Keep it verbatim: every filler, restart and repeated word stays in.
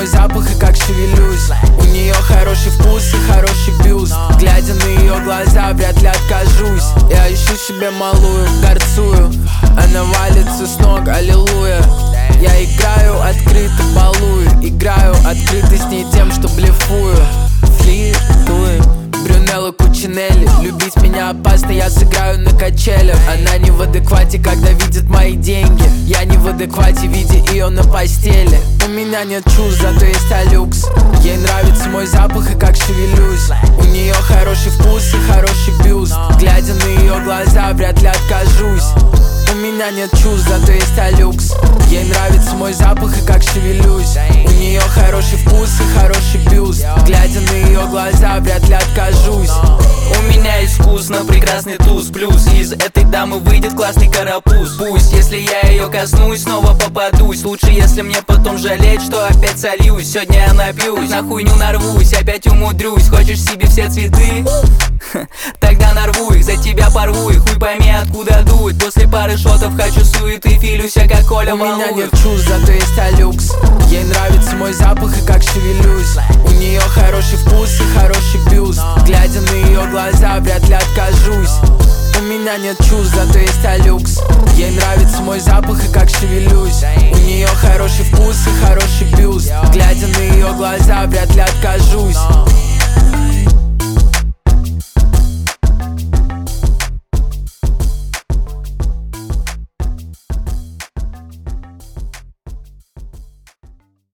мой запах и как шевелюсь. У нее хороший вкус и хороший бюст. Глядя на ее глаза, вряд ли откажусь. Я ищу себе малую, горцую. Она валится с ног, аллилуйя. Я играю открыто, балую. Играю открыто с ней тем, что блефую. Флиртую. Брюнелла Кучинелли. Любить меня опасно, я сыграю на качелях. Она не в адеквате, когда видит мои деньги. Я не в адеквате, видя ее на постели. У меня нет чувств, зато есть алюкс. Ей нравится мой запах и как шевелюсь. У нее хороший вкус и хороший бюст. Глядя на ее глаза, вряд ли откажусь. У меня нет чувств, зато есть алюкс. Ей нравится мой запах и как шевелюсь. У нее хороший вкус и хороший бюст. Глядя на ее глаза, вряд ли откажусь. У меня есть вкус на прекрасный туз. Плюс из этой дамы выйдет классный карапуз. Пусть, если я ее коснусь, снова попадусь. Лучше, если мне потом жалеть, что опять сольюсь. Сегодня я напьюсь, на хуйню нарвусь, опять умудрюсь. Хочешь себе все цветы? Тогда нарву их, за тебя порву их. Хуй пойми, откуда дует. После пары шотов хочу суеты, филюсь, а как Коля волнует. У меня нет чувств, зато есть алюкс. Ей нравится мой запах и как шевелюсь. У нее хороший вкус и хороший бюст. Глядя на ее глаза, вряд ли откажусь. У меня нет чувств, зато есть алюкс. Ей нравится мой запах и как шевелюсь. У нее хороший вкус и хороший бюст. Глядя на ее глаза, вряд ли откажусь.